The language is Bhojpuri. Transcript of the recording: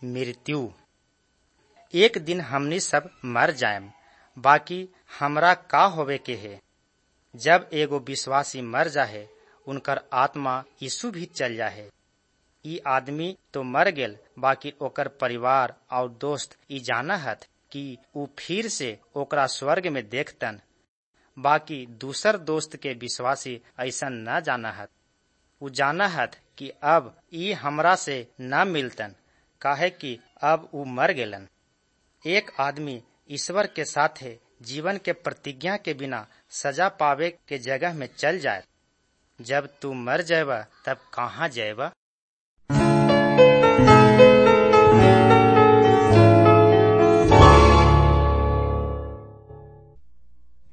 मृत्यु। एक दिन हमनी सब मर जाएम, बाकी हमरा का होवे के है। जब एगो विश्वासी मर जाहे, उनकर आत्मा यीशु भी चल जाहे। ई आदमी तो मर गेल, बाकी ओकर परिवार और दोस्त ई जाना हत कि ऊ फिर से ओकरा स्वर्ग में देखतन। बाकी दूसर दोस्त के विश्वासी ऐसा न जाना हत। ऊ जाना हत कि अब ई हमरा से न मिलतन, काहे कि अब ऊ मर गेलन। एक आदमी ईश्वर के साथे जीवन के प्रतिज्ञा के बिना सजा पावे के जगह में चल जाए। जब तू मर जाएबा तब कहाँ जाएबा?